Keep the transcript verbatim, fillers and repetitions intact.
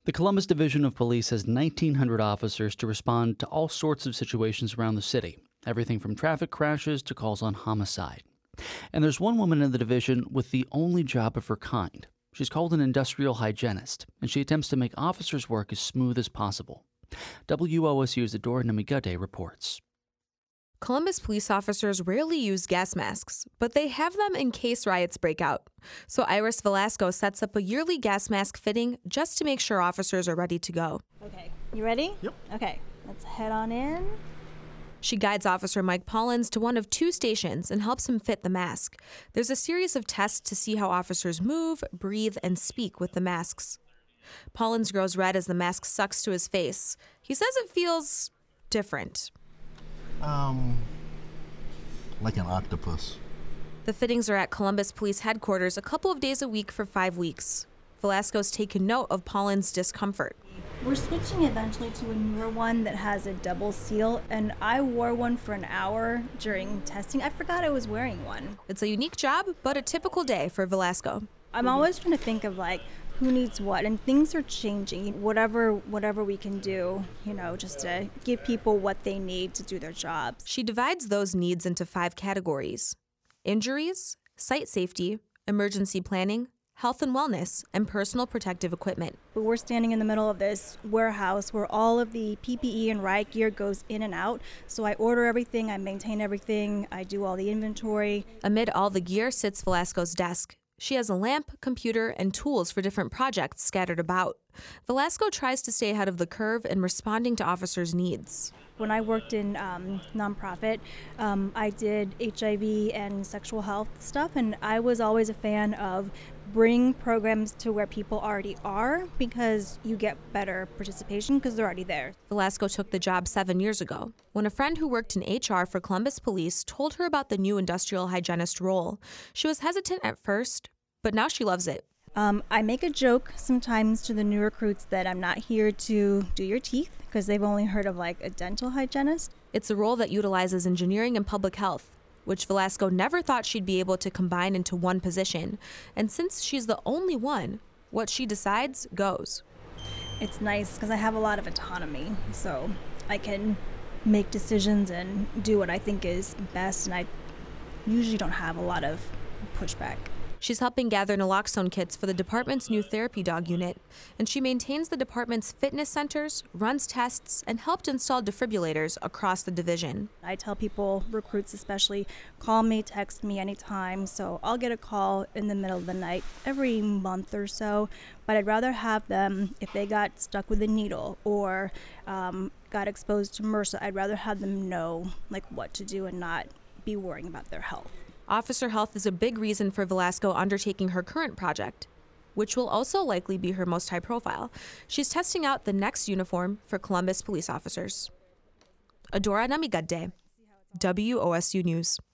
The Columbus Division of Police has nineteen hundred officers to respond to all sorts of situations around the city, everything from traffic crashes to calls on homicide. And there's one woman in the division with the only job of her kind. She's called an industrial hygienist, and she attempts to make officers' work as smooth as possible. W O S U's Adora Namigade reports. Columbus police officers rarely use gas masks, but they have them in case riots break out. So Iris Velasco sets up a yearly gas mask fitting just to make sure officers are ready to go. Okay, you ready? Yep. Okay, let's head on in. She guides Officer Mike Paulins to one of two stations and helps him fit the mask. There's a series of tests to see how officers move, breathe, and speak with the masks. Paulins grows red as the mask sucks to his face. He says it feels different. Um, like an octopus. The fittings are at Columbus Police Headquarters a couple of days a week for five weeks. Velasco's taken note of Paulins' discomfort. We're switching eventually to a newer one that has a double seal, and I wore one for an hour during testing. I forgot I was wearing one. It's a unique job, but a typical day for Velasco. I'm always trying to think of, like, who needs what, and things are changing. Whatever whatever we can do, you know, just to give people what they need to do their jobs. She divides those needs into five categories: injuries, site safety, emergency planning, health and wellness, and personal protective equipment. But we're standing in the middle of this warehouse where all of the P P E and riot gear goes in and out. So I order everything, I maintain everything, I do all the inventory. Amid all the gear sits Velasco's desk. She has a lamp, computer, and tools for different projects scattered about. Velasco tries to stay ahead of the curve in responding to officers' needs. When I worked in um, nonprofit, um, I did H I V and sexual health stuff, and I was always a fan of bring programs to where people already are because you get better participation because they're already there. Velasco took the job seven years ago when a friend who worked in H R for Columbus Police told her about the new industrial hygienist role. She was hesitant at first, but now she loves it. Um, I make a joke sometimes to the new recruits that I'm not here to do your teeth because they've only heard of like a dental hygienist. It's a role that utilizes engineering and public health, which Velasco never thought she'd be able to combine into one position. And since she's the only one, what she decides goes. It's nice because I have a lot of autonomy, so I can make decisions and do what I think is best, and I usually don't have a lot of pushback. She's helping gather naloxone kits for the department's new therapy dog unit, and she maintains the department's fitness centers, runs tests, and helped install defibrillators across the division. I tell people, recruits especially, call me, text me anytime, so I'll get a call in the middle of the night every month or so, but I'd rather have them, if they got stuck with a needle or um, got exposed to MRSA, I'd rather have them know like what to do and not be worrying about their health. Officer health is a big reason for Velasco undertaking her current project, which will also likely be her most high profile. She's testing out the next uniform for Columbus police officers. Adora Namigade, W O S U News.